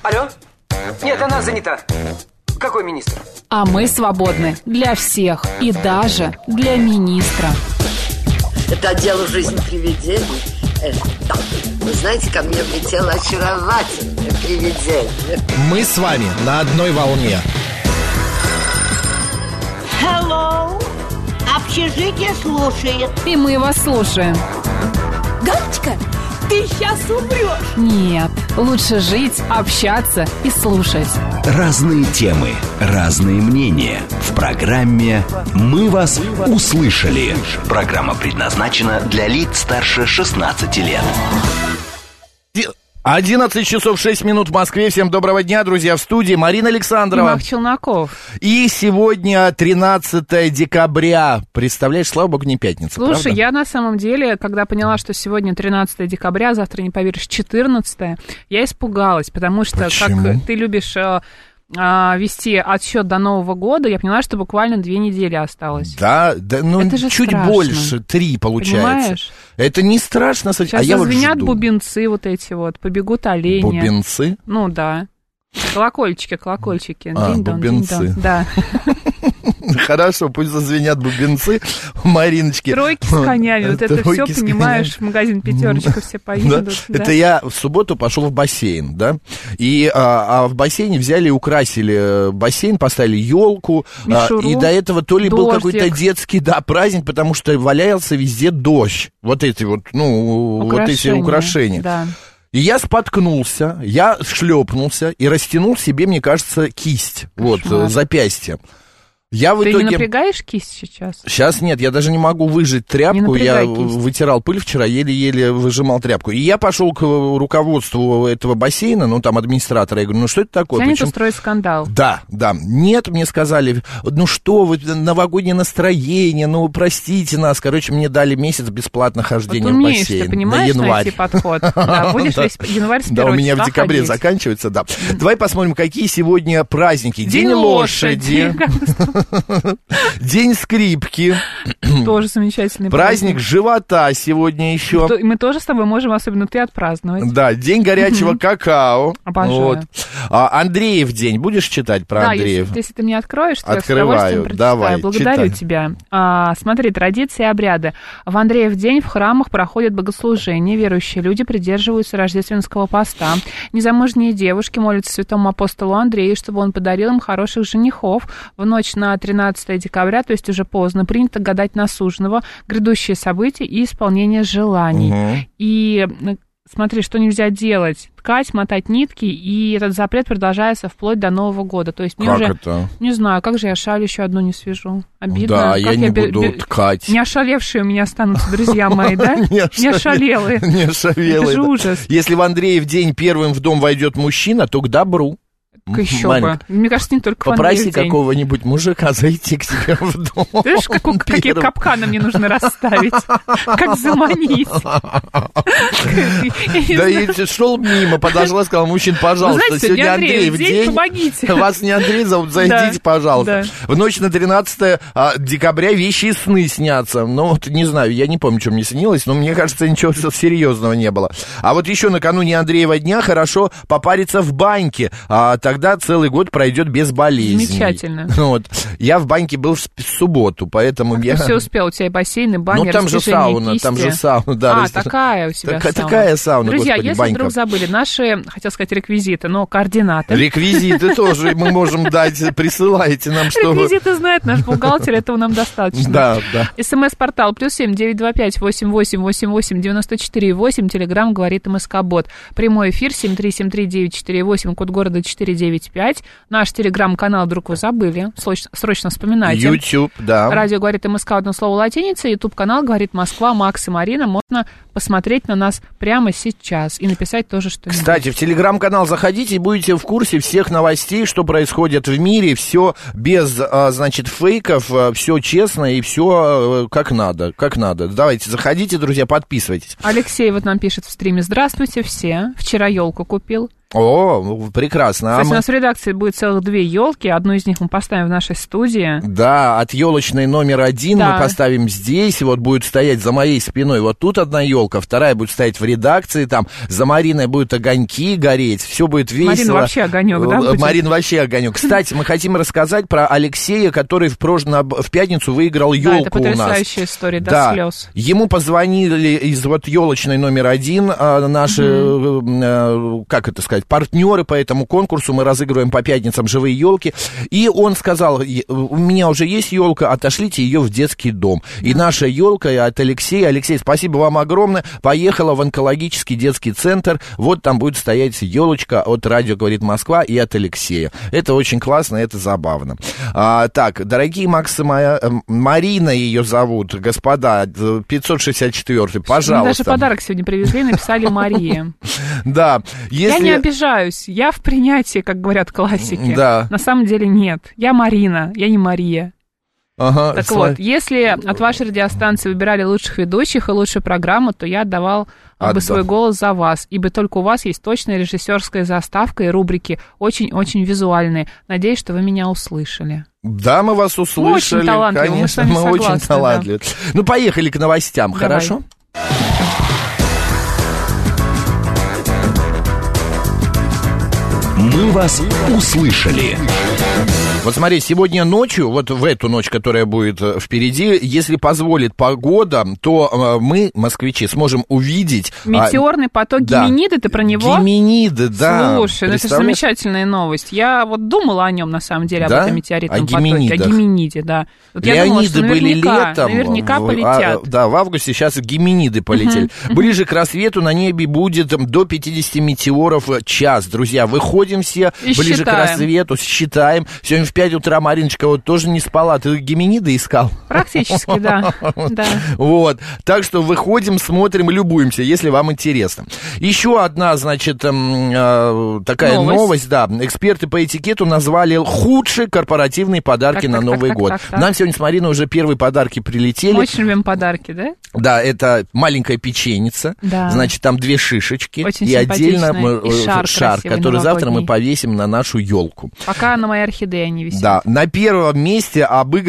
Алло? Нет, она занята. Какой министр? А мы свободны для всех и даже для министра. Это отдел «Жизнь привидений». Да. Вы знаете, ко мне влетело очаровательное привидение. Мы с вами на одной волне. Hello. Общежитие слушает. И мы вас слушаем. Галочка, ты сейчас умрешь. Нет, лучше жить, общаться и слушать. Разные темы, разные мнения. В программе «Мы вас услышали». Программа предназначена для лиц старше 16 лет. 11 часов 6 минут в Москве. Всем доброго дня, друзья, в студии Марина Александрова. И Марк Челноков. И сегодня 13 декабря. Представляешь, слава богу, не пятница. Слушай, правда? я на самом деле, когда поняла, что сегодня 13 декабря, завтра, не поверишь, 14, я испугалась, потому что, Почему? как ты любишь вести отсчет до Нового года, я поняла, что буквально 2 недели осталось. Да, ну Это же чуть страшно. больше, 3 получается. Понимаешь? Это не страшно. Сейчас я зазвенят вот жду. бубенцы вот эти вот, побегут олени. Бубенцы? Ну да. Колокольчики. Динь-дон, бубенцы. динь-дон. Да. Хорошо, пусть зазвенят бубенцы, Мариночки. Тройки с конями, вот это все, Тройки с понимаешь, в магазин «Пятерочка» все поедут. Да. Это я в субботу пошел в бассейн, да, и в бассейне взяли и украсили бассейн, поставили елку, и до этого то ли был какой-то детский, праздник, потому что валялся везде дождь, вот эти вот, вот эти украшения. Да. И я споткнулся, я шлепнулся и растянул себе, мне кажется, кисть, запястье. Я в Ты итоге... не напрягаешь кисть сейчас? Сейчас нет, я даже не могу выжать тряпку. Я вытирал пыль вчера, еле-еле выжимал тряпку. И я пошел к руководству этого бассейна, там администратора, я говорю, что это такое? Тянет устроить скандал. Да. Нет, мне сказали, что вы, новогоднее настроение, простите нас. Короче, мне дали месяц бесплатно хождения в бассейн. Ты понимаешь, на январь. найти подход. Да, будешь весь январь с 1 Да, у меня числа в декабре ходить. заканчивается, да. Давай посмотрим, какие сегодня праздники. День лошади. День скрипки. Тоже замечательный праздник живота сегодня еще. Мы тоже с тобой можем, особенно ты, отпраздновать. Да, день горячего какао. Обожаю. Андреев день. Будешь читать про Андреев? Если ты мне откроешь, то я с Открываю. удовольствием прочитаю. Давай, Благодарю читай. тебя. Смотри, традиции и обряды. В Андреев день в храмах проходят богослужения. Верующие люди придерживаются рождественского поста. Незамужние девушки молятся святому апостолу Андрею, чтобы он подарил им хороших женихов. В ночь на 13 декабря, то есть уже поздно, принято гадать на суженого, грядущие события и исполнение желаний. Угу. И смотри, что нельзя делать. Ткать, мотать нитки, и этот запрет продолжается вплоть до Нового года. То есть мне как уже... это? Не знаю, как же я шаль еще одну не свяжу? Обидно. Да, как я не буду ткать. Не ошалевшие у меня останутся друзья мои, да? Не ошалелые. Не ошалелые. Это же ужас. Если в Андреев день первым в дом войдет мужчина, то к добру. Еще Маленько. бы. Мне кажется, не только в Попроси Андреев день. какого-нибудь мужика зайти к тебе в дом. Ты знаешь, какие капканы мне нужно расставить? Как заманить? Да и шел мимо, подошла, сказала, мужчин, пожалуйста, сегодня Андреев день. Помогите. Вас не Андрей зовут, зайдите, пожалуйста. В ночь на 13 декабря вещи и сны снятся. Не знаю, я не помню, что мне снилось, но мне кажется, ничего серьезного не было. А вот еще накануне Андреева дня хорошо попариться в баньке. Тогда целый год пройдет без болезней. Замечательно. Я в баньке был в субботу, поэтому Ты все успел, у тебя и бассейн, и баня, там же сауна, да. Такая у тебя сауна. Такая сауна, Друзья, господи, если банька. вдруг забыли наши, хотел сказать, реквизиты, но координаты. Реквизиты тоже мы можем дать, присылайте нам, что вы... Реквизиты знает наш бухгалтер, этого нам достаточно. Да. СМС-портал +7 925 88 88 94 8. Телеграм говорит МСК-бот. Прямой эфир 7373948, код города 495. Наш телеграм-канал, вдруг вы забыли, срочно вспоминайте. YouTube, да. Радио говорит МСК, одно слово латиница. Ютуб-канал говорит Москва, Макс и Марина. Можно посмотреть на нас прямо сейчас и написать тоже что-нибудь. Кстати, в телеграм-канал заходите и будете в курсе всех новостей, что происходит в мире. Все без, фейков, все честно и все как надо. Давайте, заходите, друзья, подписывайтесь. Алексей вот нам пишет в стриме: здравствуйте все. Вчера елку купил. О, прекрасно. Кстати, у нас в редакции будет целых 2 елки. Одну из них мы поставим в нашей студии. Да, от елочной номер 1 мы поставим здесь. Вот будет стоять за моей спиной. Вот тут одна елка, вторая будет стоять в редакции. Там за Мариной будут огоньки гореть. Все будет весело. Марина вообще огонек, да? Будет? Марина вообще огонек. Кстати, мы хотим рассказать про Алексея, который в пятницу выиграл елку у нас. Да, это потрясающая история, до слез. Ему позвонили из вот елочной номер 1 наши, как это сказать, партнеры по этому конкурсу. Мы разыгрываем по пятницам живые елки. И он сказал: у меня уже есть елка, отошлите ее в детский дом. И наша елка от Алексея. Алексей, спасибо вам огромное. Поехала в онкологический детский центр. Вот там будет стоять елочка от «Радио говорит Москва» и от Алексея. Это очень классно, это забавно. Так, дорогие Макс и Марина ее зовут, господа, 564-й, пожалуйста. Мне даже подарок сегодня привезли, написали Мария. Да. Я не обижаюсь, я в принятии, как говорят классики. Да. На самом деле нет. Я Марина, я не Мария. Ага, так вот, если от вашей радиостанции выбирали лучших ведущих и лучшую программу, то я отдавал бы свой голос за вас, ибо только у вас есть точная режиссерская заставка и рубрики очень-очень визуальные. Надеюсь, что вы меня услышали. Да, мы вас услышали. Мы очень талантливы, конечно, мы согласны, очень талантливы. Да. Ну, поехали к новостям, давай. Хорошо? Мы вас услышали. Вот смотри, сегодня ночью, вот в эту ночь, которая будет впереди, если позволит погода, то мы, москвичи, сможем увидеть... Метеорный поток Геминиды, ты про него? Геминиды, да. Слушай, ну это же замечательная новость. Я вот думала о нем, на самом деле, об этом метеоритном потоке. О Геминиде, да. Вот Леониды были летом. Наверняка полетят. Да, в августе сейчас Геминиды полетели. Ближе к рассвету на небе будет до 50 метеоров в час. Друзья, выходим все ближе к рассвету, считаем. Сегодня в 5 утра Мариночка вот тоже не спала. Ты Геминиды искал? Практически, да. Вот. Так что выходим, смотрим, любуемся, если вам интересно. Еще одна, значит, такая новость, да. Эксперты по этикету назвали худшие корпоративные подарки на Новый год. Нам сегодня с Мариной уже первые подарки прилетели. Мы очень любим подарки, да? Да, это маленькая печеница. Да. Значит, там 2 шишечки. Очень и отдельно шар, который завтра мы повесим на нашу елку. Пока на моей орхидее не висит. Да, на первом месте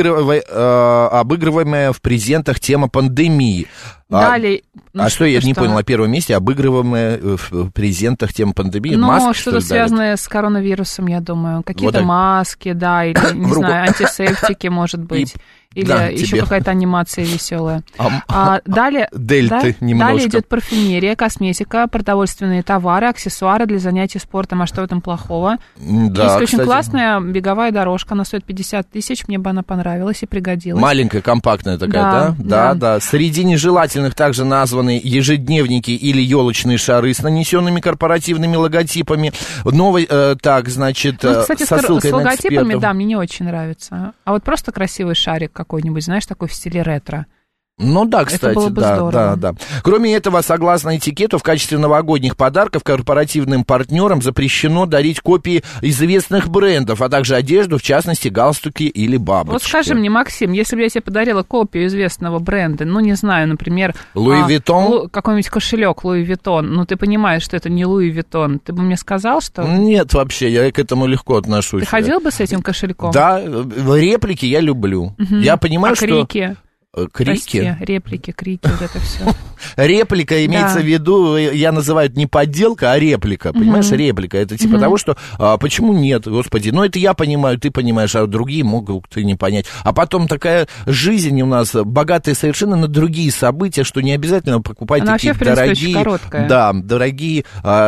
обыгрываемая в презентах тема пандемии. Далее... что я не понял, на первом месте обыгрываемая в презентах тема пандемии? Ну, маски, что-то связанное с коронавирусом, я думаю. Какие-то маски, да, или, не знаю, антисептики, может быть. Или еще какая-то анимация веселая. Далее идет парфюмерия, косметика, продовольственные товары, аксессуары для занятий спортом. А что в этом плохого? Да, есть очень классная беговая дорожка, она стоит 50 тысяч, мне бы она понравилась и пригодилась. Маленькая, компактная такая, да? Да. Среди нежелательных также названы ежедневники или елочные шары с нанесенными корпоративными логотипами. Новый, кстати, со ссылкой с на логотипами, экспертов. да, мне не очень нравится. А вот просто красивый шарик какой-нибудь, знаешь, такой в стиле ретро. Ну да, кстати, это было бы здорово. Да. Кроме этого, согласно этикету, в качестве новогодних подарков корпоративным партнерам запрещено дарить копии известных брендов, а также одежду, в частности, галстуки или бабочки. Вот скажи мне, Максим, если бы я тебе подарила копию известного бренда, ну, не знаю, например... Луи Виттон? Какой-нибудь кошелек Луи Виттон, ну, ты понимаешь, что это не Луи Виттон, ты бы мне сказал, что... Нет, вообще, я к этому легко отношусь. Ты ходил бы с этим кошельком? Да, реплики я люблю. Я понимаю, что... крики? Крики? Реплики, крики, вот это все. Реплика имеется в виду, я называю не подделка, а реплика, понимаешь, реплика. Это типа того, что почему нет, господи, ну это я понимаю, ты понимаешь, а другие могут и не понять. А потом такая жизнь у нас богатая совершенно на другие события, что не обязательно покупать она такие вообще, дорогие, короткая. Да, дорогие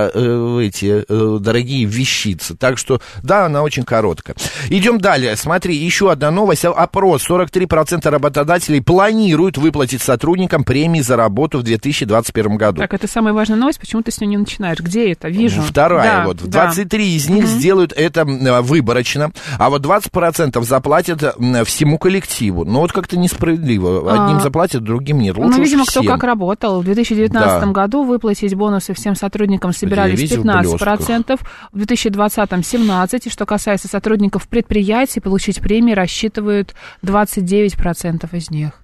дорогие вещицы. Так что, да, она очень короткая. Идем далее. Смотри, еще одна новость. Опрос. 43% работодателей планируют выплатить сотрудникам премии за работу в 2021 году. Так, это самая важная новость. Почему ты с нее не начинаешь? Где это? Вижу. Вторая. 23 из них сделают это выборочно, а вот 20% заплатят всему коллективу. Но вот как-то несправедливо. Одним заплатят, другим нет. Лучше видимо, всем. кто как работал. В 2019 году выплатить бонусы всем сотрудникам собирались 15%, в 2020 17%. И что касается сотрудников предприятий, получить премии рассчитывают 29% из них.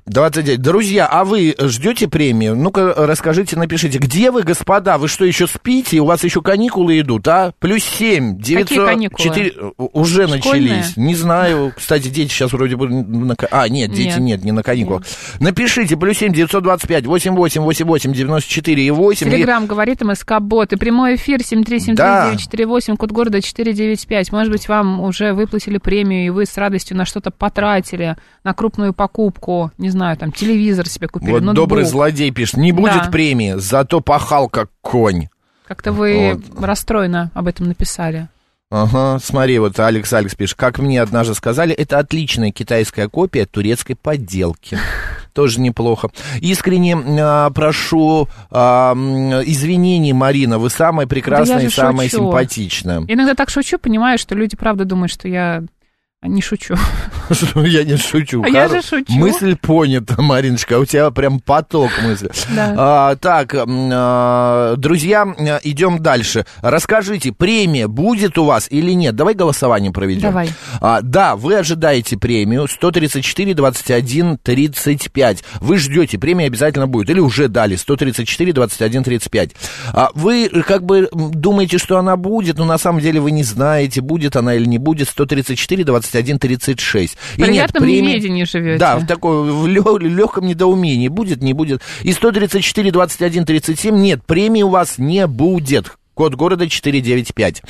29. Друзья, а вы ждете премию? Ну-ка, расскажите, напишите. Где вы, господа? Вы что, еще спите? У вас еще каникулы идут, а? +7 900... Какие каникулы? 4... Уже Школьные? начались. Не знаю. Кстати, дети сейчас вроде бы... Дети нет, не на каникулах. Нет. Напишите, +7 925 88 88 94 и 8. Телеграм говорит МСК-бот. И прямой эфир 7373948, код города 495. Может быть, вам уже выплатили премию, и вы с радостью на что-то потратили, на крупную покупку, не знаю, там, телевизор себе купили, вот ноутбук. Добрый злодей пишет, не будет премии, зато пахал как конь. Как-то вы расстроенно об этом написали. Ага, смотри, вот Алекс пишет, как мне однажды сказали, это отличная китайская копия турецкой подделки. Тоже неплохо. Искренне прошу извинений, Марина, вы самая прекрасная и самая симпатичная. Иногда так шучу, понимаю, что люди правда думают, что я не шучу. Что я не шучу. Я же шучу. Мысль понята, Мариночка, у тебя прям поток мысли. Да. Так, друзья, идем дальше. Расскажите, премия будет у вас или нет? Давай голосование проведем. Давай. Да, вы ожидаете премию 134 21 35. Вы ждете, премия обязательно будет. Или уже дали 134 21 35. Вы как бы думаете, что она будет, но на самом деле вы не знаете, будет она или не будет. 134 21 36. В приятном неведении живете. Да, в легком недоумении. Будет, не будет. И 134 21 37 нет, премии у вас не будет. Код города 495.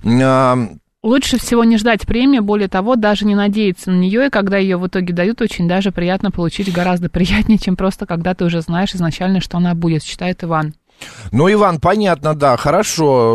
Лучше всего не ждать премии, более того, даже не надеяться на нее, и когда ее в итоге дают, очень даже приятно получить, гораздо приятнее, чем просто когда ты уже знаешь изначально, что она будет, считает Иван. Ну, Иван, понятно, да, хорошо,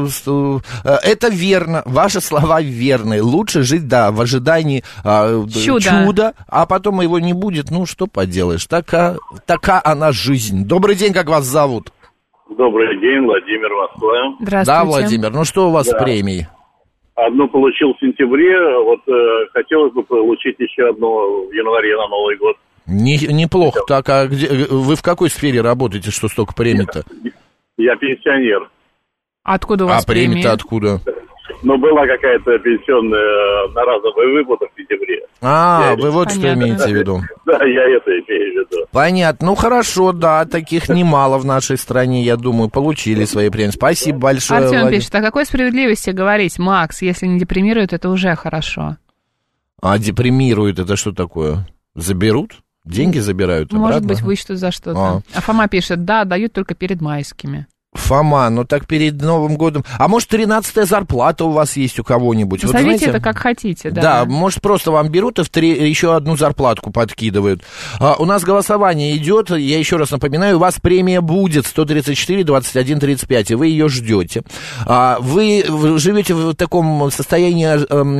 это верно, ваши слова верны, лучше жить, да, в ожидании чуда, а потом его не будет, ну, что поделаешь, такая она жизнь. Добрый день, как вас зовут? Добрый день, Владимир, Москва. Здравствуйте. Да, Владимир, ну что у вас с премией? Одну получил в сентябре, вот хотелось бы получить еще одну в январе на Новый год. Неплохо. Так, а вы в какой сфере работаете, что столько премий-то? Я пенсионер. Откуда у вас премия? А премия-то откуда? Ну, была какая-то пенсионная одноразовая выплата в сентябре. Вы вот что имеете в виду? Да, я это имею в виду. Понятно. Ну, хорошо, да, таких немало в нашей стране, я думаю, получили свои премии. Спасибо большое, Артем пишет, о какой справедливости говорить, Макс? Если не депримирует, это уже хорошо. А депримирует, это что такое? Заберут? Деньги забирают обратно? Может быть, вычтут за что-то. А Фома пишет, да, дают только перед майскими. Фома, ну так перед Новым годом. А может, 13-я зарплата у вас есть у кого-нибудь? Назовите вот, знаете, это как хотите, да. Да, может, просто вам берут и еще одну зарплатку подкидывают. У нас голосование идет, я еще раз напоминаю, у вас премия будет 134 21 35, и вы ее ждете. Вы живете в таком состоянии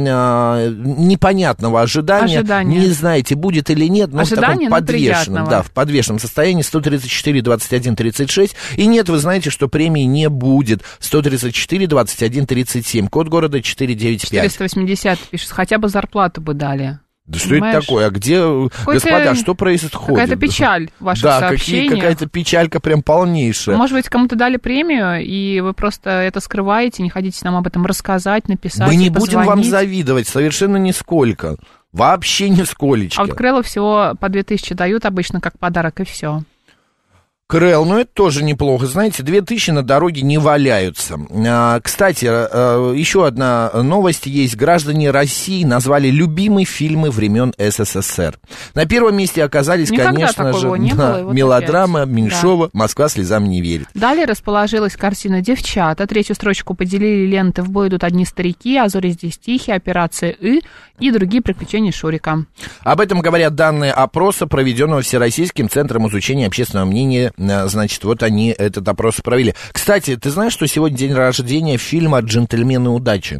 непонятного ожидания. Не знаете, будет или нет, но ожидание, в таком подвешенном, да, в подвешенном состоянии 134 21 36. И нет, вы знаете, что премии не будет. 134 21 37, код города 495. 480 пишет, хотя бы зарплату бы дали. Да что это такое? А где, господа, что происходит? Какая-то печаль в ваших сообщениях. Да, какая-то печалька прям полнейшая. Может быть, кому-то дали премию, и вы просто это скрываете, не хотите нам об этом рассказать, написать. Мы не будем вам завидовать, совершенно нисколько. Вообще нисколечко. А вот Крэллу всего по 2000 дают обычно как подарок, и все. Крэлл, ну это тоже неплохо. Знаете, 2000 на дороге не валяются. Кстати, еще одна новость есть. Граждане России назвали любимые фильмы времен СССР. На первом месте оказались, конечно же, мелодрама Меньшова «Москва слезам не верит». Далее расположилась картина «Девчата». Третью строчку поделили ленты «В бой идут одни старики», «А зори здесь тихие», «Операция и другие приключения Шурика. Об этом говорят данные опроса, проведенного Всероссийским центром изучения общественного мнения. Значит, вот они этот опрос провели. Кстати, ты знаешь, что сегодня день рождения фильма «Джентльмены удачи»?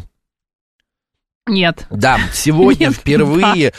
Нет. Да, сегодня впервые,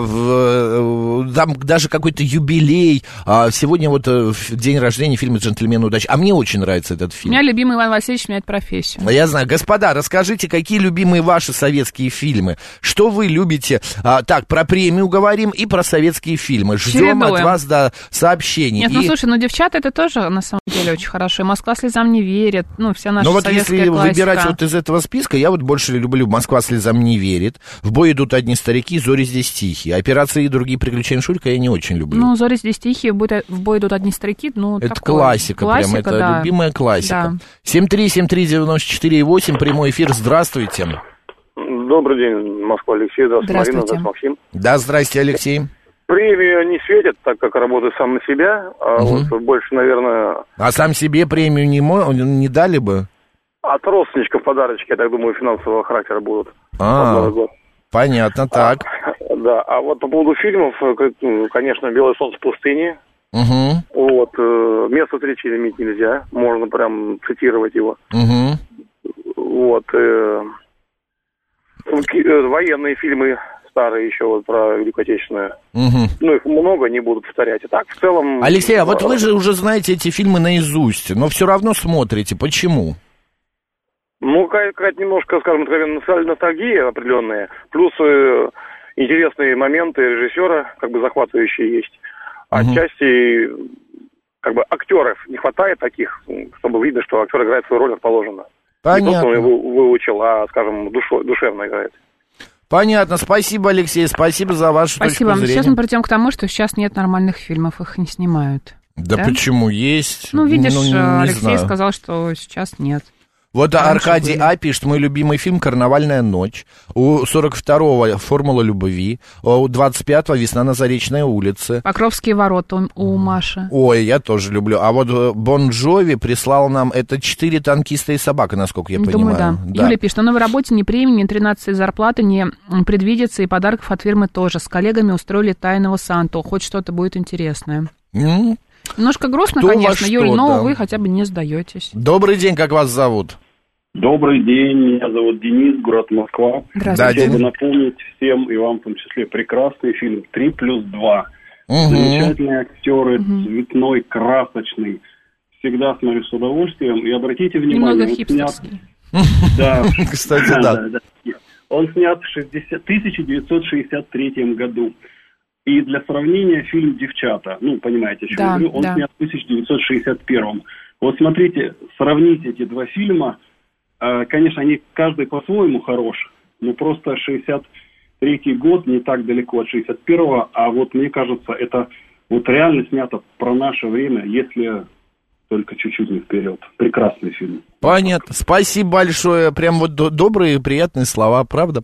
там даже какой-то юбилей, сегодня вот день рождения фильма «Джентльмены удачи». А мне очень нравится этот фильм. У меня любимый Иван Васильевич меняет профессию. Я знаю. Господа, расскажите, какие любимые ваши советские фильмы? Что вы любите? Так, про премию говорим и про советские фильмы. Ждем от вас, да, сообщений. Нет, ну слушай, ну «Девчата» это тоже на самом деле очень хорошо. И «Москва слезам не верит», ну вся наша советская классика. Но вот если выбирать вот из этого списка, я вот больше люблю «Москва слезам не верит. В бой идут одни старики, зори здесь тихие. Операции и другие приключения Шурика я не очень люблю. Ну, зори здесь тихие, в бой идут одни старики, ну, это такое. Классика прям, это да. любимая классика. Да. 7373948, прямой эфир, здравствуйте. Добрый день, Москва, Алексей, здравствуйте, Марина, здравствуйте, Максим. Да, здрасте, Алексей. Премию не светит, так как работаю сам на себя, а вот больше, наверное... А сам себе премию не дали бы? От родственничков подарочки, я так думаю, финансового характера будут. Понятно, так. Да, а вот по поводу фильмов, конечно, «Белое солнце пустыни». Вот, место встречи иметь нельзя, можно прям цитировать его. Вот, военные фильмы старые еще вот про Великую Отечественную. Ну, их много, не буду повторять. И так, в целом... Алексей, а вот вы же уже знаете эти фильмы наизусть, но все равно смотрите. Почему? Ну, какая-то немножко, скажем, ностальгия определенная, плюс интересные моменты режиссера, как бы захватывающие есть. Отчасти, как бы, актеров не хватает таких, чтобы видно, что актер играет свою роль, как положено. Понятно. Не то, что он его выучил, а, скажем, душевно играет. Понятно. Спасибо, Алексей, спасибо за вашу точку зрения. Сейчас мы придем к тому, что сейчас нет нормальных фильмов, их не снимают. Да почему? Есть. Ну, видишь, Алексей сказал, что сейчас нет. Вот Аркадий А. пишет, мой любимый фильм «Карнавальная ночь», у 42-го «Формула любви», у 25-го «Весна на Заречной улице». «Покровские ворота» у Маши. Ой, я тоже люблю. А вот Бон Джови прислал нам, это «4 танкиста и собака», насколько я понимаю. Думаю, да. Юля пишет, на новой работе ни премии, ни 13 зарплаты не предвидится, и подарков от фирмы тоже. С коллегами устроили тайного Санту, хоть что-то будет интересное. Немножко грустно, конечно, Юль, но вы хотя бы не сдаетесь. Добрый день, как вас зовут? Добрый день, меня зовут Денис, город Москва. Здравствуйте. Хотел бы напомнить всем, и вам в том числе, прекрасный фильм «3+2». Замечательные актеры, цветной, красочный. Всегда смотрю с удовольствием. И обратите внимание, немного хипстерский. Да, кстати, да. Он снят в 1963 году. И для сравнения фильм «Девчата», ну, понимаете, о чем я говорю, он снят в 1961. Вот смотрите, сравните эти два фильма. Конечно, они каждый по-своему хорош, но просто 63-й год не так далеко от 61-го, а вот мне кажется, это вот реально снято про наше время, если только чуть-чуть не вперед. Прекрасный фильм. Понятно. Спасибо большое. Прям вот добрые, приятные слова, правда?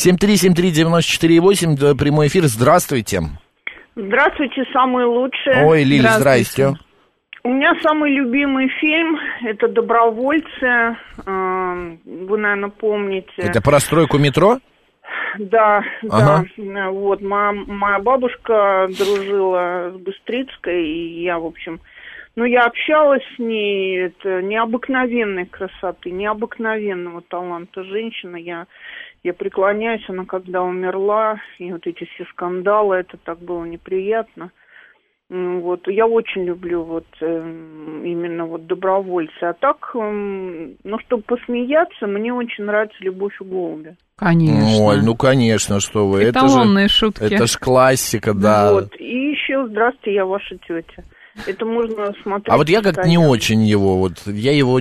7373948, прямой эфир. Здравствуйте. Здравствуйте, самые лучшие. Ой, Лиль, здрасте. У меня самый любимый фильм – это «Добровольцы». Вы, наверное, помните. Это про стройку метро? Да, да. Вот, моя бабушка дружила с Быстрицкой, и я, в общем... Ну, я общалась с ней, это необыкновенной красоты, необыкновенного таланта женщина. Я преклоняюсь, она когда умерла, и вот эти все скандалы, это так было неприятно. Вот, я очень люблю вот именно вот «Добровольцы». А так, ну, чтобы посмеяться, мне очень нравится «Любовь и голуби». Конечно. Ой, ну, конечно, что вы. Эталонные шутки. Это ж классика, да. Вот, и еще «Здравствуйте, я ваша тетя». Это можно смотреть. А вот я как-то не очень его, вот я его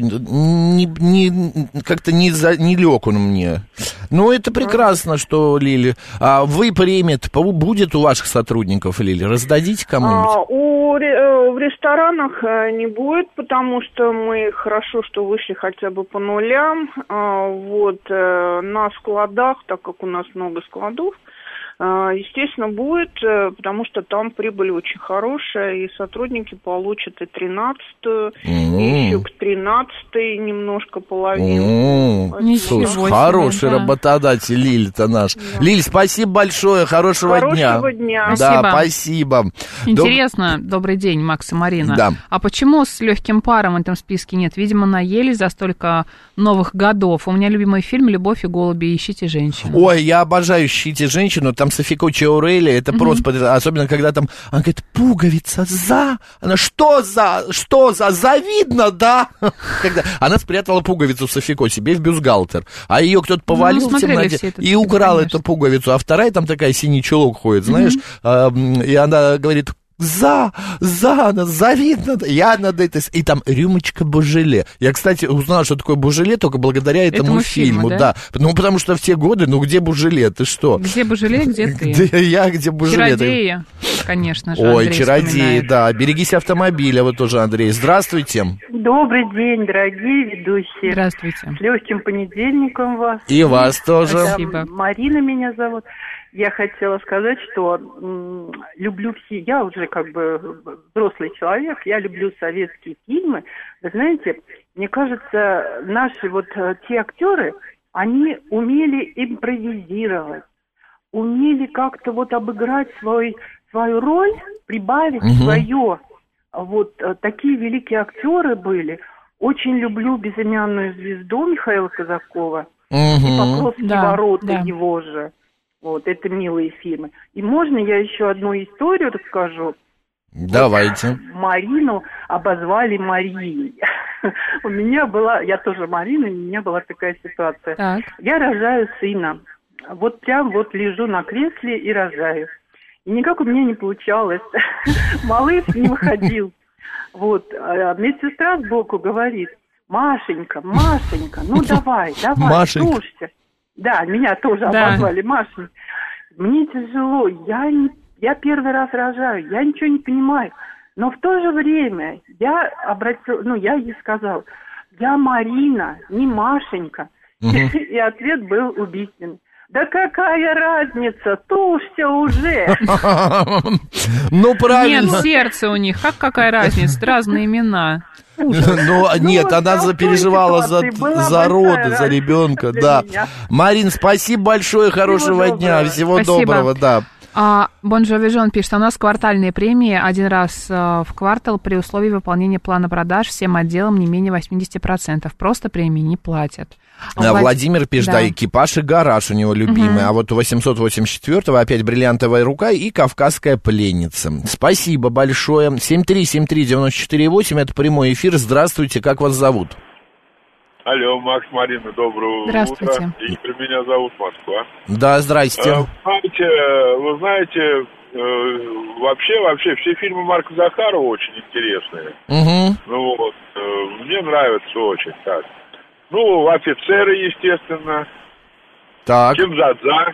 как-то не лег он мне. Ну, это прекрасно, что, Лили. А вы премия будет у ваших сотрудников, Лили? Раздадите кому-нибудь? В ресторанах не будет, потому что мы хорошо, что вышли хотя бы по нулям. Вот на складах, так как у нас много складов, естественно, будет, потому что там прибыль очень хорошая, и сотрудники получат и 13-ю, и еще к 13-й немножко половину. Слушай, хороший работодатель, Лиль-то наш. Да. Лиль, спасибо большое, хорошего дня. Хорошего дня. Да, спасибо. Интересно, добрый день, Макс и Марина. Да. А почему с легким паром в этом списке нет? Видимо, наелись за столько новых годов. У меня любимый фильм «Любовь и голуби», «Ищите женщину». Ой, я обожаю «Ищите женщину», там Софико Чаурели, это просто, особенно когда там, она говорит, пуговица за, она что за, завидно, да? Когда она спрятала пуговицу Софико себе в бюстгальтер, а ее кто-то повалил в темноте и украл эту пуговицу, а вторая там такая синий чулок ходит, знаешь, и она говорит, завидно. Я над этой... И там рюмочка Божеле. Я, кстати, узнал, что такое Божеле только благодаря этому фильму. Да? Ну, потому что в те годы, где Божеле? Ты что? Где Божеле, где ты? Где Божеле? Чародеи, конечно же. Ой, чародеи, да. Берегись автомобиля, вот тоже, Андрей. Здравствуйте. Добрый день, дорогие ведущие. Здравствуйте. С легким понедельником вас. И вас тоже. Спасибо. Марина меня зовут. Я хотела сказать, что люблю все... Я уже как бы взрослый человек, я люблю советские фильмы. Вы знаете, мне кажется, наши вот те актеры, они умели импровизировать, умели как-то вот обыграть свою роль, прибавить свое. Вот такие великие актеры были. Очень люблю «Безымянную звезду» Михаила Казакова и «Покровские ворота» его же. Вот, это милые фильмы. И можно я еще одну историю расскажу? Давайте. Марину обозвали Марией. У меня была, я тоже Марина, у меня была такая ситуация. Так. Я рожаю сына. Вот прям вот лежу на кресле и рожаю. И никак у меня не получалось. Малыш не выходил. Вот. А медсестра сбоку говорит: Машенька, ну давай, слушайся. Да, меня тоже обозвали Машей. Мне тяжело, я первый раз рожаю, я ничего не понимаю. Но в то же время я ей сказала: я Марина, не Машенька. И ответ был убийственный: да какая разница, тушься уже. Ну, правильно. Нет, сердце у них, какая разница, разные имена. Ну, нет, она переживала за роды, за ребенка, да. Марин, спасибо большое, хорошего дня, всего доброго, да. Бон Джови Жон пишет: у нас квартальные премии один раз в квартал при условии выполнения плана продаж всем отделам не менее 80%. Просто премии не платят. Владимир пишет, да, экипаж и гараж у него любимый. А вот у 884-го опять бриллиантовая рука и кавказская пленница. Спасибо большое. 7373948, это прямой эфир. Здравствуйте, как вас зовут? Алло, Макс, Марина, доброе утро. Игорь, меня зовут Москва. Да, здрасте. Вы знаете, вообще все фильмы Марка Захарова очень интересные. Ну вот, мне нравится очень так. Ну, «Офицеры», естественно. Так. «Кинзадза».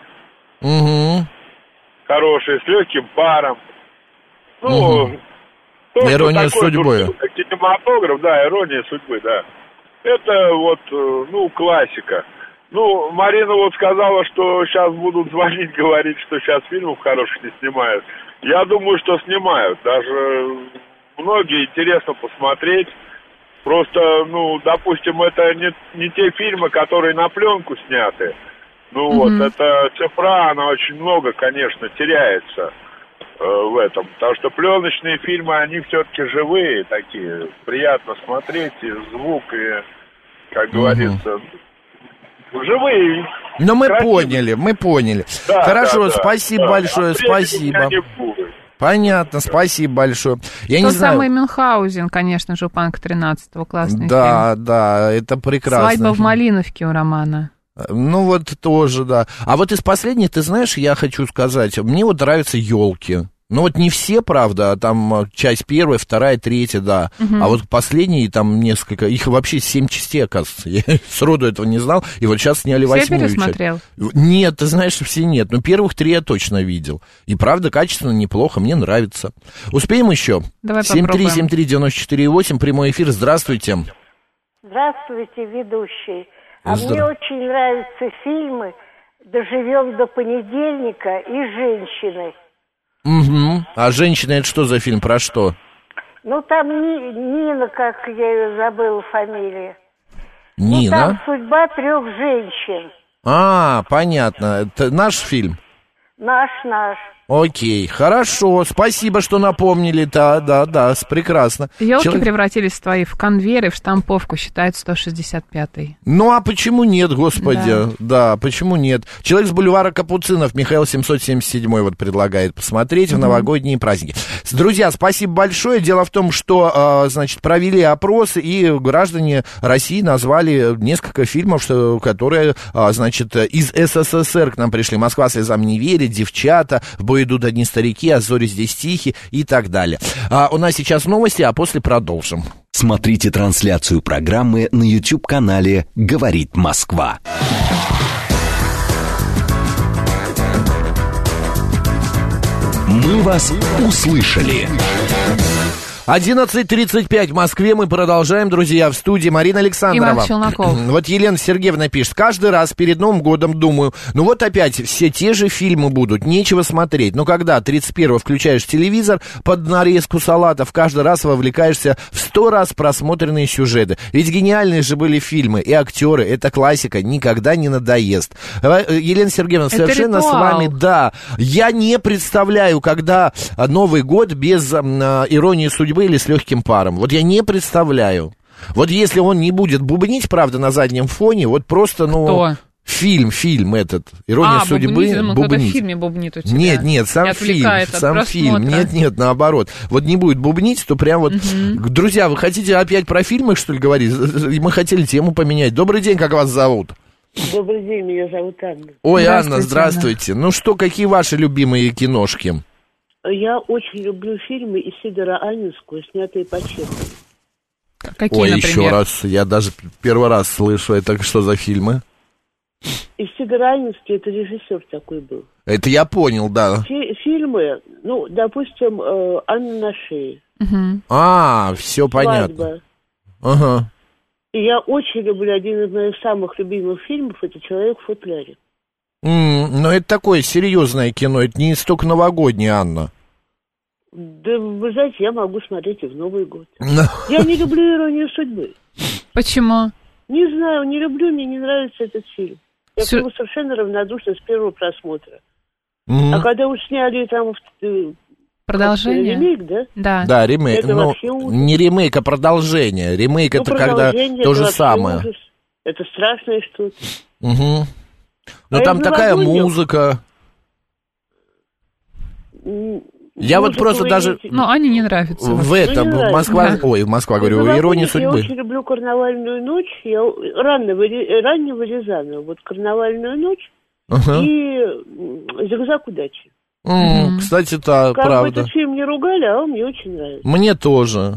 Хорошие, «С легким паром». Ну, «Ирония судьбы». Кинематограф, да, «Ирония судьбы», да. Это вот, классика. Ну, Марина вот сказала, что сейчас будут звонить, говорить, что сейчас фильмов хороших не снимают. Я думаю, что снимают. Даже многие интересно посмотреть. Просто, допустим, это не те фильмы, которые на пленку сняты. Вот, эта цифра, она очень много, конечно, теряется в этом. Потому что пленочные фильмы, они все-таки живые такие. Приятно смотреть, и звук, и, как говорится, живые. Но мы поняли. Да, хорошо, спасибо большое, спасибо. Понятно, спасибо большое. Тот самый Мюнхгаузен, конечно же, у Панка 13-го, классный фильм. Да, это прекрасно. «Свадьба в Малиновке» у Романа. Ну вот тоже, да. А вот из последних, ты знаешь, я хочу сказать, мне вот нравятся «Елки». Ну вот не все, правда, а там часть первая, вторая, третья, да. А вот последние там несколько, их вообще 7 частей, оказывается. Я сроду этого не знал, и вот сейчас сняли 8-ю часть. Все пересмотрел? Нет, ты знаешь, все нет. Но первых 3 я точно видел. И правда, качественно, неплохо, мне нравится. Успеем еще? Давай попробуем. 7373948, прямой эфир, здравствуйте. Здравствуйте, ведущий. Мне очень нравятся фильмы «Доживем до понедельника» и «Женщины». А «Женщина» это что за фильм, про что? Ну, там Нина, как я ее забыла фамилия. Нина? Ну, там судьба 3 женщин. Понятно. Это наш фильм? Наш. Окей, хорошо, спасибо, что напомнили, да, прекрасно. «Елки» превратились в конвейеры, в штамповку, считают 165-й. Ну, а почему нет, господи, да, почему нет? «Человек с бульвара Капуцинов», Михаил 777 вот предлагает посмотреть в новогодние праздники. Друзья, спасибо большое. Дело в том, что, провели опрос, и граждане России назвали несколько фильмов, которые, из СССР к нам пришли. «Москва слезам не верит», «Девчата», «В бою далеко идут одни старики, а зори здесь тихие и так далее. У нас сейчас новости, а после продолжим. Смотрите трансляцию программы на YouTube-канале «Говорит Москва». Мы вас услышали. 11:35 в Москве. Мы продолжаем, друзья, в студии Марина Александрова. И Марк Челноков. Вот Елена Сергеевна пишет: каждый раз перед Новым годом думаю, ну вот опять все те же фильмы будут, нечего смотреть. Но когда 31-го включаешь телевизор под нарезку салатов, каждый раз вовлекаешься в 100 раз просмотренные сюжеты. Ведь гениальные же были фильмы и актеры, это классика, никогда не надоест. Елена Сергеевна, совершенно с вами, да. Я не представляю, когда Новый год без иронии судьбы или с легким паром. Вот я не представляю. Вот если он не будет бубнить, правда, на заднем фоне, вот просто, ну... Кто? Фильм этот, «Ирония судьбы», бубнить. В фильме бубнит у тебя. Нет, сам фильм. Нет, наоборот. Вот не будет бубнить, то прям вот... Друзья, вы хотите опять про фильмы, что ли, говорить? Мы хотели тему поменять. Добрый день, как вас зовут? Добрый день, меня зовут Анна. Ой, Анна, здравствуйте. Ну что, какие ваши любимые киношки? Я очень люблю фильмы Исидора Анинского, снятые по Чехову. Какие, ой, например? еще раз, я даже первый раз слышу, это что за фильмы? Исидор Анинский, это режиссер такой был. Это я понял, да. Фильмы, ну, допустим, «Анна на шее». Все понятно. «Свадьба». Ага. И я очень люблю, один из моих самых любимых фильмов, это «Человек в футляре». Но это такое серьезное кино, это не столько новогоднее, Анна. Да, вы знаете, я могу смотреть и в Новый год. Я не люблю «Иронию судьбы». Почему? Не знаю, не люблю, мне не нравится этот фильм. Я к нему совершенно равнодушна с первого просмотра. А когда уж сняли там... Продолжение? Ремейк, да? Да. Да, ремейк. Ну, не ремейк, а продолжение. Ремейк это когда то же самое. Ужас. Это страшное что-то. Угу. Но там такая музыка. Я вот просто даже... Ну, Ане не нравится. В этом, Москва... Ой, Москва, говорю, «Ирония судьбы». Я очень люблю «Карнавальную ночь». Я раннего Рязанова. Вот «Карнавальную ночь» и «Зигзаг удачи». Кстати, это как правда. Как бы этот фильм не ругали, а он мне очень нравится. Мне тоже.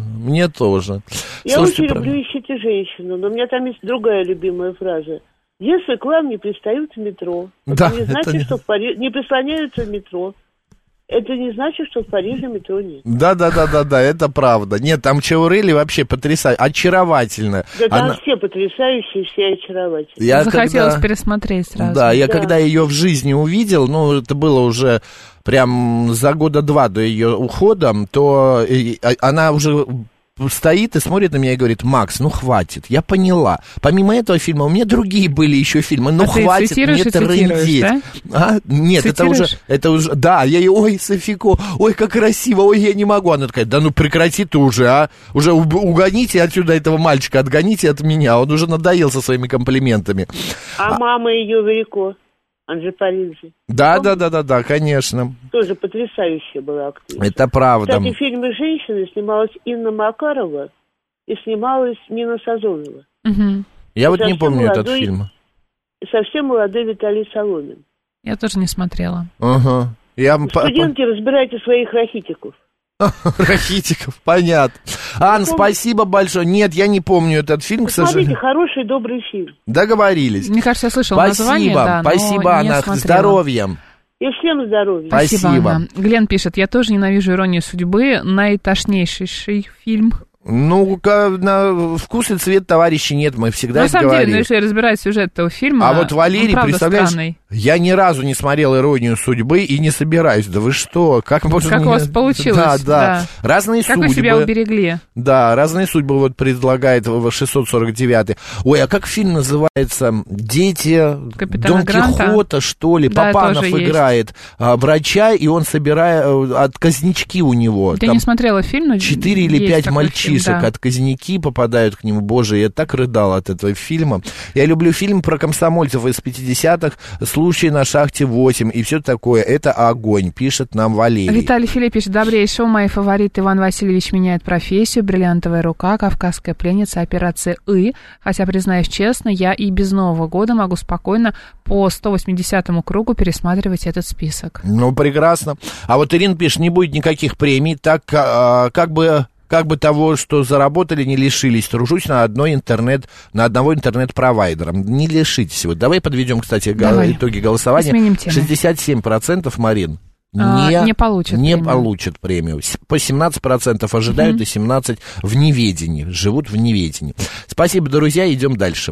Я очень люблю «Ищите женщину», но у меня там есть другая любимая фраза. Если к вам не пристают в метро, это не значит, что в Париже не прислоняются в метро. Это не значит, что в Париже метро нет. Да, это правда. Нет, там Чаурели вообще потрясающе, очаровательно. Да, там все потрясающие, все очаровательные. Захотелось пересмотреть сразу. Да, я когда ее в жизни увидел, ну, это было уже прям за года 2 до ее ухода, то она уже... стоит и смотрит на меня и говорит: Макс, ну хватит, я поняла. Помимо этого фильма у меня другие были еще фильмы, ну хватит мне трындеть. Да? Нет, это уже, да, я ей: ой, Софико, ой, как красиво, ой, я не могу. Она такая: да ну прекрати ты уже, а, уже угоните отсюда этого мальчика, отгоните от меня, он уже надоел со своими комплиментами. А мама ее Велико, Анджипаридзе. Да, конечно. Тоже потрясающая была актриса. Это правда. Кстати, в фильме «Женщины» снималась Инна Макарова и снималась Нина Сазонова. Я вот не помню этот фильм. Совсем молодой Виталий Соломин. Я тоже не смотрела. Студентки, разбирайте своих рахитиков. Рахитиков, понятно. Ан, спасибо большое. Нет, я не помню этот фильм, к сожалению. Смотрите, хороший, добрый фильм. Договорились. Мне кажется, я слышала название, да, спасибо, Анна, здоровья. И всем здоровья. Спасибо, Анна. Глен пишет: я тоже ненавижу «Иронию судьбы», наитошнейший фильм. Ну, на вкус и цвет товарищей нет, мы всегда это говорили. На самом деле, если разбирать сюжет этого фильма, а вот Валерий, представляешь, странный. Я ни разу не смотрел «Иронию судьбы» и не собираюсь. Да вы что? Как у вас получилось? Да. Разные как судьбы. Как вы себя уберегли? Да, разные судьбы вот предлагает 649-й. Ой, а как фильм называется? «Дети Дон Кихота», что ли? Да, Папанов играет врача, и он собирает отказнички у него. Я не смотрела фильм, но 4 или 5 мальчишек мальчишек, отказники попадают к нему. Боже, я так рыдал от этого фильма. Я люблю фильм про комсомольцев из 50-х, «Случай на шахте 8» и все такое. Это огонь, пишет нам Валерий. Виталий Филипп пишет: добрейший шоу, мои фавориты. Иван Васильевич меняет профессию, бриллиантовая рука, кавказская пленница, операция «И». Хотя, признаюсь честно, я и без Нового года могу спокойно по 180-му кругу пересматривать этот список. Ну, прекрасно. А вот Ирина пишет: не будет никаких премий, так как бы того, что заработали, не лишились. Тружусь на одного интернет-провайдера. Не лишитесь. Вот давай подведем, кстати, итоги голосования. 67%, Марин, не получат премию. По 17% ожидают, и 17% в неведении. Живут в неведении. Спасибо, друзья, идем дальше.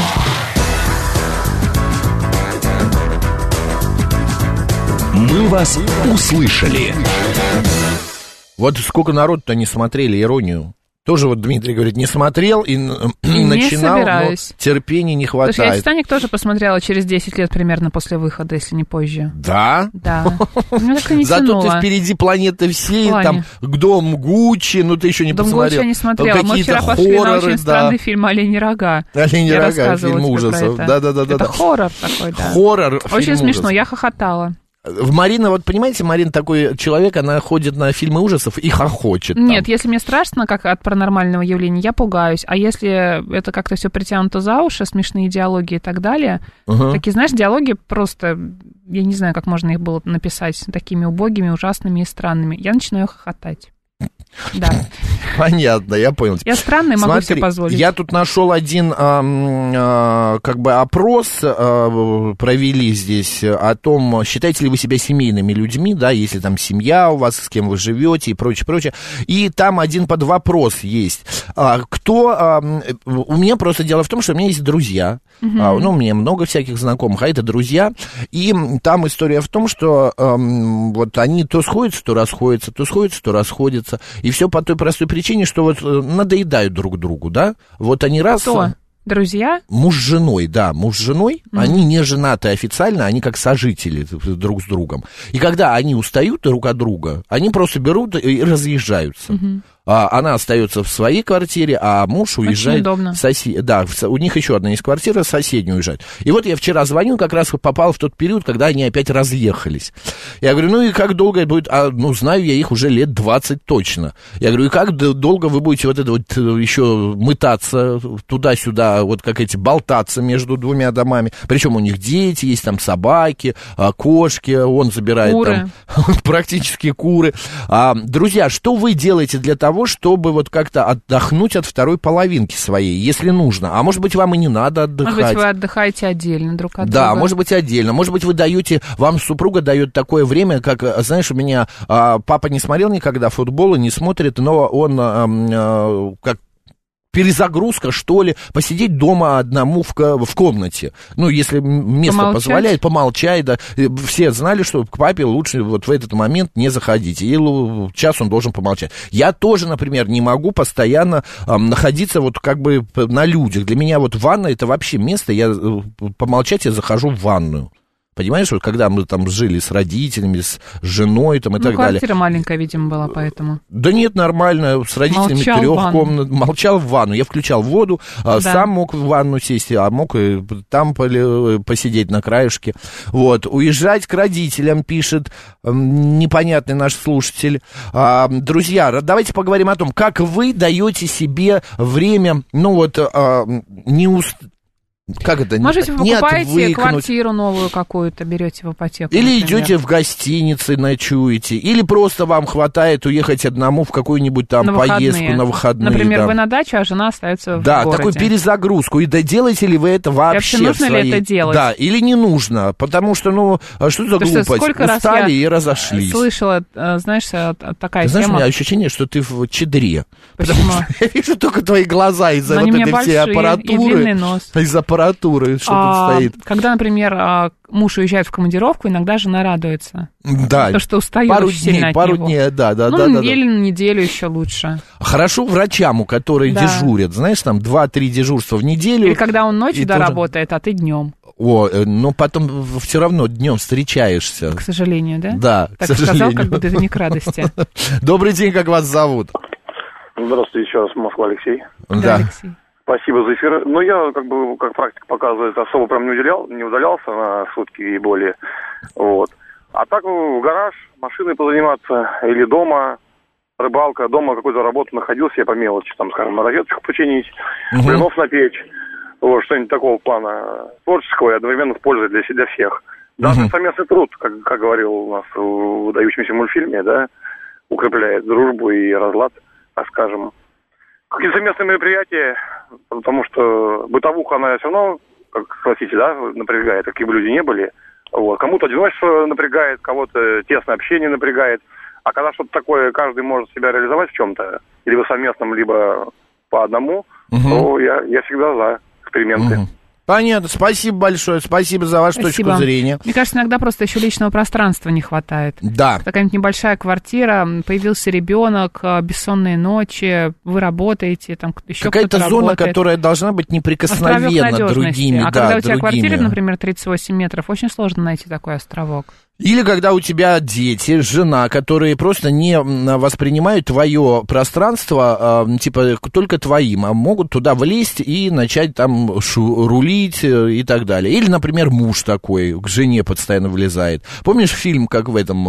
Мы вас услышали. Вот сколько народу-то не смотрели «Иронию». Тоже вот Дмитрий говорит, не смотрел и начинал, но терпения не хватает. Слушай, я «Титаник» тоже посмотрела через 10 лет примерно после выхода, если не позже. Да? Да. Меня так и не тянуло. Зато ты впереди планеты всей, там, «Дом Гуччи», ну ты еще не посмотрел. «Дом Гуччи» я не смотрела. Мы вчера пошли на очень странный фильм «Олени рога». «Олени рога», фильм ужасов. Да. Это хоррор такой, да. Хоррор. Очень смешно, я хохотала. Марина, вот понимаете, Марина такой человек, она ходит на фильмы ужасов и хохочет. Нет, там. Если мне страшно, как от паранормального явления, я пугаюсь. А если это как-то все притянуто за уши, смешные диалоги и так далее, такие, знаешь, диалоги просто, я не знаю, как можно их было написать, такими убогими, ужасными и странными, я начинаю хохотать. Да. Понятно, я понял. Я странный, могу себе позволить. Я тут нашел один как бы опрос, провели здесь о том, считаете ли вы себя семейными людьми, да, если там семья у вас, с кем вы живете и прочее. И там один подвопрос есть. У меня просто дело в том, что у меня есть друзья, у меня много всяких знакомых, а это друзья, и там история в том, что вот они то сходятся, то расходятся, то сходятся, то расходятся. И все по той простой причине, что вот надоедают друг другу, да? Вот они раз... Кто? Друзья? Муж с женой, да, муж с женой. Они не женаты официально, они как сожители друг с другом. И когда они устают друг от друга, они просто берут и разъезжаются. Она остается в своей квартире, а муж уезжает в соседнюю. Да, у них еще одна есть квартира, соседнюю уезжает. И вот я вчера звоню, как раз попал в тот период, когда они опять разъехались. Я говорю, ну и как долго будет? Знаю я их уже лет 20 точно. Я говорю, и как долго вы будете вот это вот еще мытаться туда-сюда, вот как эти, болтаться между двумя домами? Причем у них дети, есть там собаки, кошки, он забирает куры. Там практически куры. Друзья, что вы делаете для того, чтобы вот как-то отдохнуть от второй половинки своей, если нужно? А может быть, вам и не надо отдыхать. Может быть, вы отдыхаете отдельно друг от друга. Да, может быть, отдельно. Может быть, вам супруга дает такое время, как, знаешь, у меня папа не смотрел никогда футбол и не смотрит, но он как перезагрузка, что ли, посидеть дома одному в комнате. Ну, если место позволяет, помолчать, да. Все знали, что к папе лучше вот в этот момент не заходить. И час он должен помолчать. Я тоже, например, не могу постоянно находиться вот как бы на людях. Для меня вот ванна — это вообще место, помолчать я захожу в ванную. Понимаешь, вот когда мы там жили с родителями, с женой там, и так далее. Квартира маленькая, видимо, была, поэтому. Да нет, нормально, с родителями трехкомнатная. Молчал в ванну, я включал воду, сам мог в ванну сесть, а мог и там посидеть на краешке. Вот, уезжать к родителям, пишет непонятный наш слушатель. Друзья, давайте поговорим о том, как вы даете себе время, как это? Может, вы покупаете квартиру новую какую-то, берете в ипотеку. Или идете в гостинице, ночуете, или просто вам хватает уехать одному в какую-нибудь там поездку на выходные. Например, вы на даче, а жена остается в городе. Да, такую перезагрузку. И делаете ли вы это вообще? Нужно ли это делать? Да, или не нужно, потому что, что за глупость? Устали и разошлись. Слышала, знаешь, такая тема. Знаешь, у меня ощущение, что ты в чедре. Почему? Я вижу только твои глаза из-за вот этой всей аппаратуры. И длинный нос. Из-за аппаратуры, что тут стоит. Когда, например, муж уезжает в командировку, иногда жена радуется. Да. Потому что устает очень сильно от него. Пару дней, да. Или на неделю еще лучше. Хорошо врачам, у которых дежурят, знаешь, там 2-3 дежурства в неделю. Или когда он ночью доработает, а ты днем. Но потом все равно днем встречаешься. К сожалению, да? Да, так сказал, как будто это не к радости. Добрый день, как вас зовут? Здравствуйте, еще раз, Москва, Алексей. Да, Алексей. Спасибо за эфир. Но я, как практика показывает, особо прям не удалялся на сутки и более. Вот. А так в гараж, машиной позаниматься или дома, рыбалка, дома какую-то работу находился, я по мелочи, там, скажем, розеточку починить, блинов напечь, вот, что-нибудь такого плана творческого и одновременно с пользой для всех. Даже совместный труд, как говорил у нас в выдающемся мультфильме, да, укрепляет дружбу и разлад, так скажем. Какие-то совместные мероприятия, потому что бытовуха, она все равно, как согласитесь, да, напрягает, какие бы люди не были. Вот. Кому-то одиночество напрягает, кого-то тесное общение напрягает. А когда что-то такое, каждый может себя реализовать в чем-то, либо совместном, либо по одному, то я всегда за эксперименты. Понятно, спасибо большое, спасибо за вашу точку зрения. Мне кажется, иногда просто еще личного пространства не хватает. Да. Какая-нибудь небольшая квартира, появился ребенок, бессонные ночи, вы работаете, там еще какая-то кто-то зона, работает. которая должна быть неприкосновенна другими. А когда у тебя квартира, например, 38 метров, очень сложно найти такой островок. Или когда у тебя дети, жена, которые просто не воспринимают твое пространство, типа, только твоим, а могут туда влезть и начать там рулить и так далее. Или, например, муж такой, к жене постоянно влезает. Помнишь фильм, как в этом,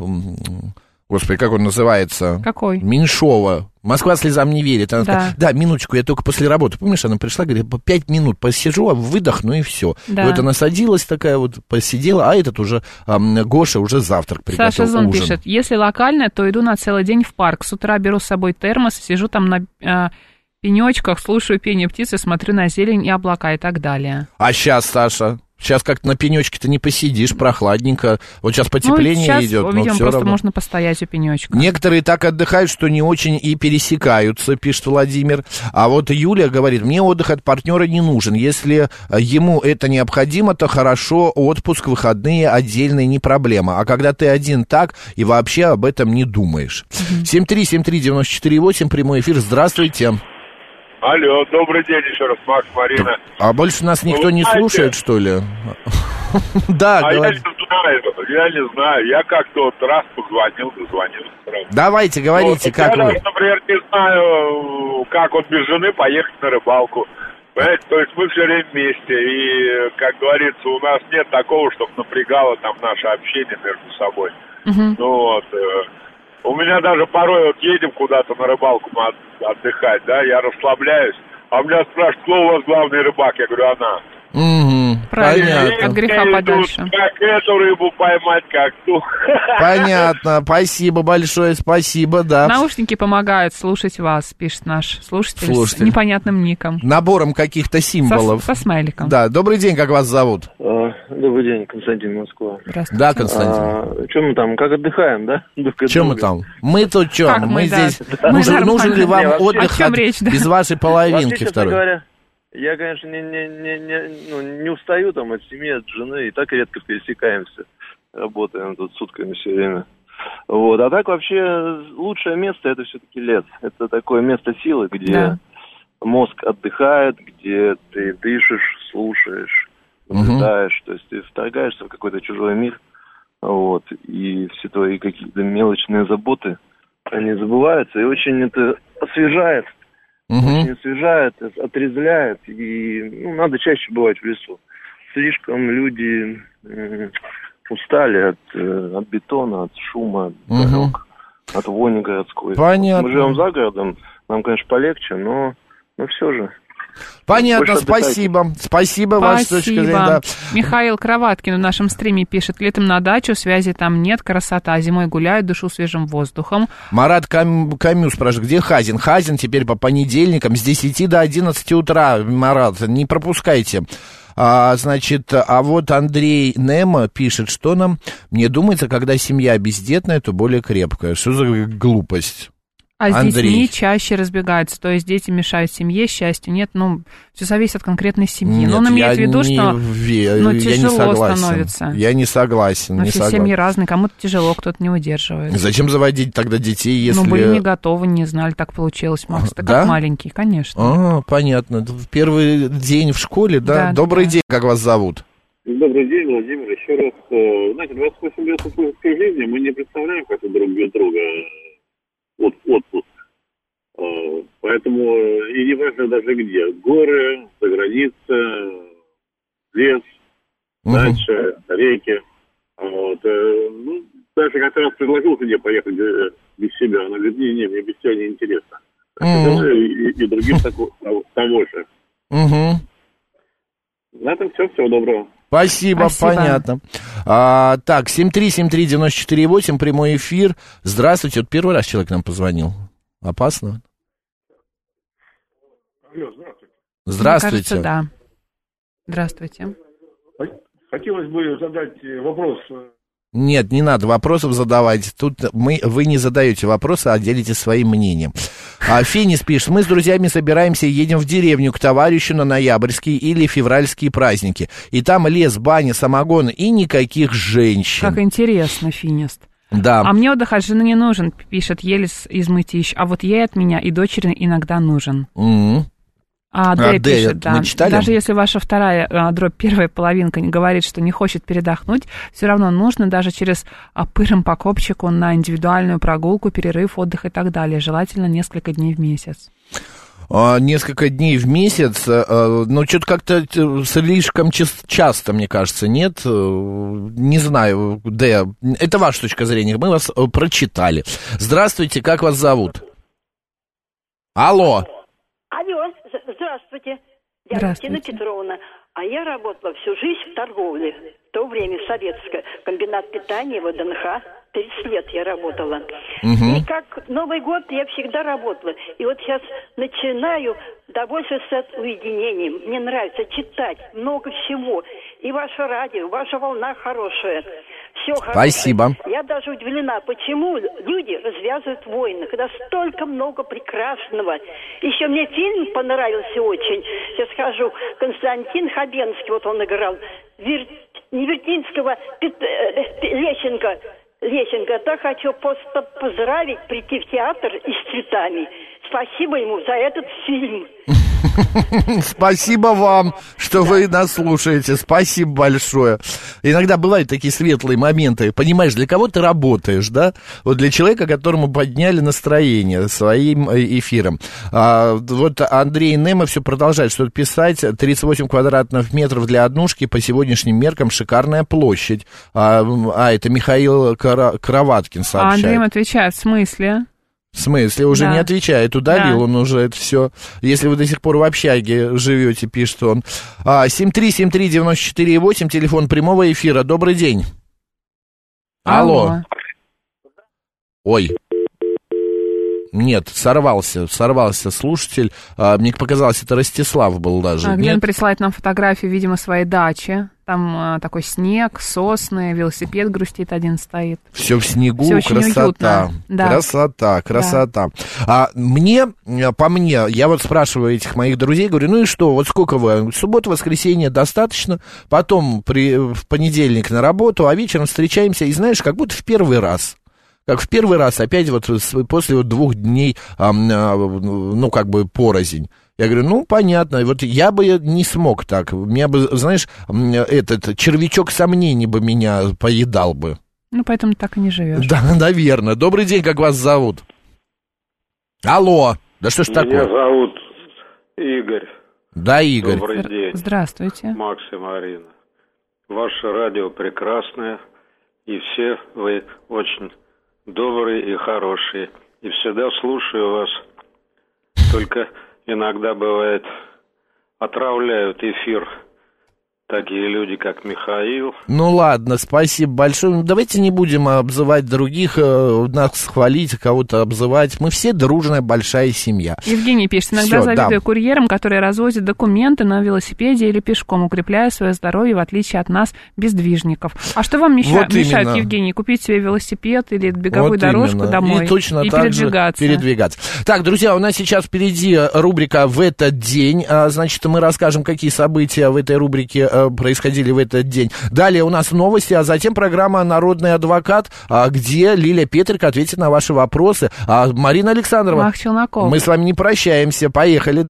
господи, как он называется? Какой? Меньшова. «Москва слезам не верит». Она да. сказала, да, минуточку, я только после работы. Помнишь, она пришла, говорит, 5 минут посижу, выдохну и все. Да. И вот она садилась такая вот, посидела, а этот уже, Гоша уже завтрак приготовил, Саша Зон ужин. пишет, если локально, то иду на целый день в парк. С утра беру с собой термос, сижу там на пенечках, слушаю пение птицы, смотрю на зелень и облака и так далее. А сейчас, Саша? Сейчас как-то на пенечке-то не посидишь, прохладненько. Вот сейчас потепление сейчас, идет, но видимо, все просто равно. можно постоять у пенечка. Некоторые так отдыхают, что не очень и пересекаются, пишет Владимир. А вот Юлия говорит, мне отдых от партнера не нужен. Если ему это необходимо, то хорошо, отпуск, выходные отдельные, не проблема. А когда ты один так и вообще об этом не думаешь. 7373948, прямой эфир, здравствуйте. Алло, добрый день еще раз, Макс, Марина. А больше нас никто не слушает, что ли? Да, говорите. Я не знаю. Я как-то вот раз дозвонился. Давайте, говорите, как вы. Я, например, не знаю, как вот без жены поехать на рыбалку. Понимаете, то есть мы все время вместе. И, как говорится, у нас нет такого, чтобы напрягало там наше общение между собой. Ну вот... У меня даже порой вот едем куда-то на рыбалку отдыхать, да, я расслабляюсь, а у меня спрашивают, кто у вас главный рыбак? Я говорю, она. Правильно, от греха подальше. Как эту рыбу поймать, как ту. Понятно, спасибо большое, спасибо, да. Наушники помогают слушать вас, пишет наш слушатель. С непонятным ником. Набором каких-то символов. Со смайликом. Да, добрый день, как вас зовут? Добрый день, Константин, Москва. Здравствуйте. Да, Константин. Что мы там, как отдыхаем, да? Что мы там? Мы тут что? Мы здесь... Нужен ли вам отдых без вашей половинки второй? Говоря, я, конечно, не устаю там от семьи, от жены, и так редко пересекаемся. Работаем тут сутками все время. Вот. А так вообще лучшее место — это все-таки лес. Это такое место силы, где мозг отдыхает, где ты дышишь, слушаешь, наблюдаешь. То есть ты вторгаешься в какой-то чужой мир, вот, и все твои какие-то мелочные заботы, они забываются, и очень это освежает. Очень освежает, отрезвляет, и надо чаще бывать в лесу. Слишком люди устали от бетона, от шума, от дорог, от вони городской. Понятно. Мы живем за городом, нам, конечно, полегче, но все же. Понятно, спасибо. Спасибо, ваша точка зрения. Да. Михаил Кроваткин в нашем стриме пишет, летом на дачу, связи там нет, красота, зимой гуляют, дышу свежим воздухом. Марат Камю спрашивает, где Хазин? Хазин теперь по понедельникам с 10 до 11 утра, Марат, не пропускайте. Значит, а вот Андрей Немо пишет, что нам, мне думается, когда семья бездетная, то более крепкая. Что за глупость? А с детьми чаще разбегаются, то есть дети мешают семье, счастью нет, все зависит от конкретной семьи. Нет, но он имеет в виду, что тяжело становится. Я не согласен. Но все семьи разные, кому-то тяжело, кто-то не выдерживает. Зачем заводить тогда детей, если... были не готовы, не знали, так получилось, Макс. Ты как маленький, конечно. Понятно. Первый день в школе, да? Добрый день, как вас зовут? Добрый день, Владимир. Еще раз, знаете, 28 лет супружеской жизни мы не представляем как друг без друга. Отпуск. Поэтому и не важно даже где. Горы, заграница, лес, дача, реки. Вот. Ну, даже как-то раз предложил мне поехать без себя. Она говорит, не, мне без тебя неинтересно. И другим того же. На этом все. Всего доброго. Спасибо, понятно. Так, 7373948, прямой эфир. Здравствуйте. Вот первый раз человек нам позвонил. Опасно? Алло, здравствуйте. Здравствуйте. Мне кажется, да. Здравствуйте. Хотелось бы задать вопрос. Нет, не надо вопросов задавать. Тут вы не задаете вопросы, а делитесь своим мнением. Фенис пишет, мы с друзьями собираемся и едем в деревню к товарищу на ноябрьские или февральские праздники. И там лес, баня, самогон и никаких женщин. Как интересно, Финист. Да. А мне отдых от жены не нужен, пишет Елис из Мытищ. А вот ей от меня и дочери иногда нужен. Д пишет, да. Даже если ваша вторая дробь первая половинка не говорит, что не хочет передохнуть, все равно нужно даже через пырым по копчику на индивидуальную прогулку, перерыв, отдых и так далее. Желательно несколько дней в месяц. Несколько дней в месяц, но что-то как-то слишком часто, мне кажется, нет? Не знаю, Д. Это ваша точка зрения, мы вас прочитали. Здравствуйте, как вас зовут? Алло. Алло, здравствуйте. Я Кристина Петровна. А я работала всю жизнь в торговле. В то время советское. Комбинат питания, ВДНХ. 30 лет я работала. И как Новый год я всегда работала. И вот сейчас начинаю довольствоваться уединением. Мне нравится читать много всего. И ваше радио, ваша волна хорошая. Все хорошо. Спасибо. Я даже удивлена, почему люди развязывают войны, когда столько много прекрасного. Еще мне фильм понравился очень. Сейчас скажу, Константин Хабенский, вот он играл, Невертинского, Лещенко. Так хочу просто поздравить, прийти в театр и с цветами. Спасибо ему за этот фильм. Спасибо вам, что вы нас слушаете. Спасибо большое. Иногда бывают такие светлые моменты. Понимаешь, для кого ты работаешь, да? Вот для человека, которому подняли настроение своим эфиром. Вот Андрей Немо все продолжает что-то писать. 38 квадратных метров для однушки по сегодняшним меркам шикарная площадь. Это Михаил Кроваткин сообщает. Андрей отвечает, в смысле? В смысле? Уже не отвечает, удалил он уже это все. Если вы до сих пор в общаге живете, пишет он. 7373948, телефон прямого эфира. Добрый день. Алло. Ой. Нет, сорвался слушатель. Мне показалось, это Ростислав был даже. Глен присылает нам фотографию, видимо, своей дачи. Там такой снег, сосны, велосипед грустит один стоит. Все в снегу, всё красота. Да. Красота. Да. По мне, я вот спрашиваю этих моих друзей, говорю, ну и что, вот сколько вы? Суббота, воскресенье достаточно, потом в понедельник на работу, а вечером встречаемся, и знаешь, как будто в первый раз. Как в первый раз, опять вот после 2 дней, порознь. Я говорю, понятно, вот я бы не смог так. Меня бы, знаешь, этот червячок сомнений бы меня поедал бы. Поэтому так и не живешь. Да, наверное. Добрый день, как вас зовут? Алло, да что ж такое? Меня зовут Игорь. Да, Игорь. Добрый день. Здравствуйте. Макс и Марина. Ваше радио прекрасное, и все вы очень добрые и хорошие. И всегда слушаю вас. Только иногда бывает отравляют эфир такие люди, как Михаил. Ну ладно, спасибо большое. Давайте не будем обзывать других, нас хвалить, кого-то обзывать. Мы все дружная большая семья. Евгений пишет, иногда завидую курьерам, которые развозят документы на велосипеде или пешком, укрепляя свое здоровье, в отличие от нас, бездвижников. А что вам мешает, Евгений, купить себе велосипед или беговую дорожку домой и точно так передвигаться? Так, друзья, у нас сейчас впереди рубрика «В этот день». Значит, мы расскажем, какие события в этой рубрике происходили в этот день. Далее у нас новости, а затем программа «Народный адвокат», где Лилия Петрик ответит на ваши вопросы. Марина Александрова, Мах Челноков. Мы с вами не прощаемся. Поехали.